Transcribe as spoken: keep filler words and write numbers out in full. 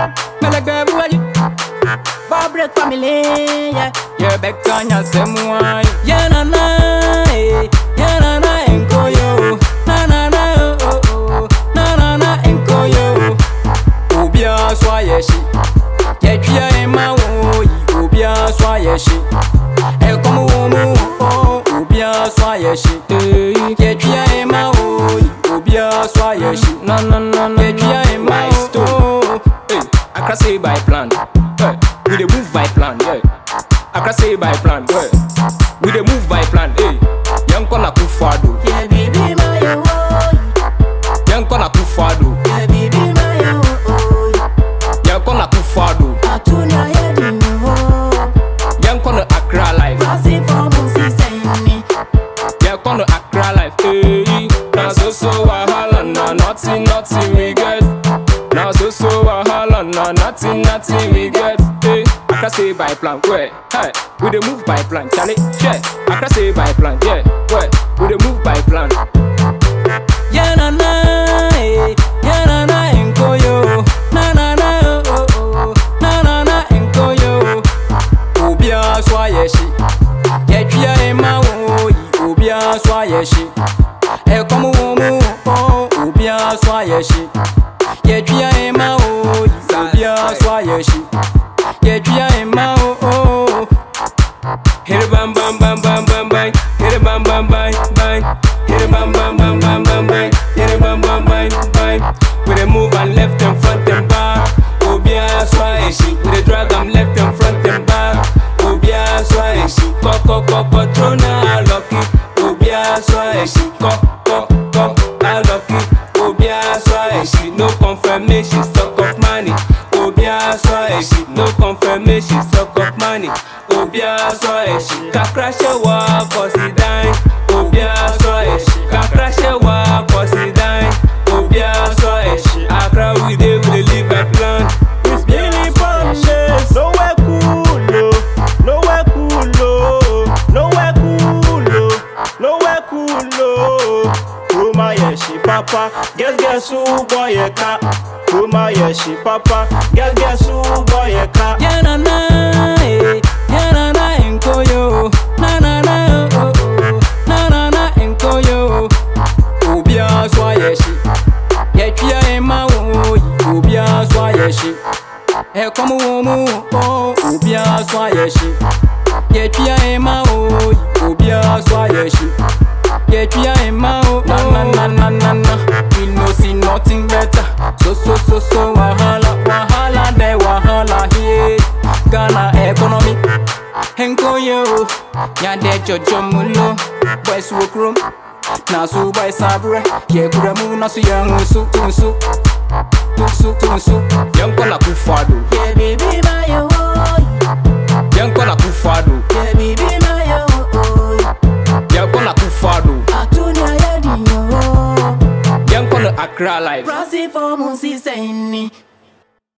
Meleke buaji. Fabric family, yeah. Ye bekanya semua. Ye na na, eh. Ye na na enkoyo. Na na na oh oh. Na na na enkoyo. Ubia swayeshi. Ye tria ema wo. Ubia swayeshi. E komu mu oh. Ubia swayeshi. Ye tria ema wo. Ubia swayeshi. Na na na na. Ye tria ema oh. Hey, I can say by plan. Hey, we dey move by plan. Yeah. I can say by plan. Yeah. We dey move by plan. Hey, young kona kufado. Yeah, baby, my oh. Young kona kufado. Yeah, baby, my oh. Young kona kufado. Atunya yedi oh. Young kona Accra life. Kasi for musi seni. Young kona Accra life. Hey, na so so wahala na nothing nothing we get. Na so so wahala na nothing nothing we get. Hey, I can say by plan. Where? Hey, we dey move by plan. Charlie, check. I can say by plan. Yeah, where? We dey move by plan. Yeah na na, eh. Yeah na na enkoyo. Na na na oh oh. Na na na enkoyo. Ubia swayeshi. Ye tria ema wo. Ubia swayeshi. E komu mu oh. Ubia swayeshi. Ye tria ema wo. Ubia swayeshi. Ye tria ema oh. Hit it bam bam bam bam bam bang. Hit it bam bam bang bang. Hit it bam bam bam bam bam bang. Hit it bam bam bang bang. We dey move and left and front and back. Obia swayeshi. We dey drag them left and front and back. Obia swayeshi. Ko ko ko patrona lucky. Obia swayeshi. Ko ko ko I lucky. Obia swayeshi. No confirmation, stock of money. Obia swayeshi. No confirmation, stock of money. Obia swayeshi. Ka crash wa cause he dying. Obia swayeshi. Ka crash wa cause he dying. Obia swayeshi. Accra we dey we dey live by plan. It's Billy Pondes, nowhere cool, oh. Nowhere cool, oh. Nowhere cool, oh. Nowhere cool, oh. Roma yeshi papa, guess guess who boy a cat. Roma yeshi papa, guess guess who boy a cat. Yeah na na, eh. Yeah na na enkoyo. Na na na oh oh. Na na na enkoyo. Ubia swayeshi. Ye tria ema wo. Ubia swayeshi. E komu mu oh. Ubia swayeshi. Ye tria ema wo. Ubia swayeshi. Ye tria ema oh. Na na na na na na. We no see nothing better. So so so so wahala wahala de wahala here. Ghana economy. Henkoyo. Nyande jojo mulo. Boys work room. Na su boy sabre. Ye kura mu na su yang su tunsu. Tunsu tunsu. Young kona kufado. Yeah, baby, my oh. Young kona kufado. Yeah, baby, my oh. Young kona kufado. Atunya yedi oh. Young kona Accra life. Kasi for musi seni.